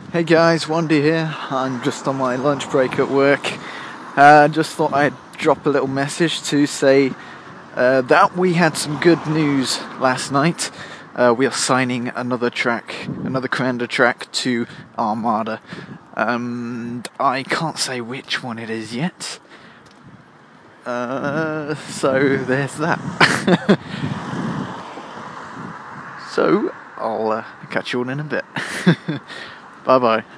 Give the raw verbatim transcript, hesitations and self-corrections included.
Hey guys, Wandy here. I'm just on my lunch break at work. Uh, just thought I'd drop a little message to say uh, that we had some good news last night. Uh, we are signing another track, another Commander track to Armada. Um, I can't say which one it is yet. Uh, so there's that. So I'll uh, catch you all in a bit. Bye bye.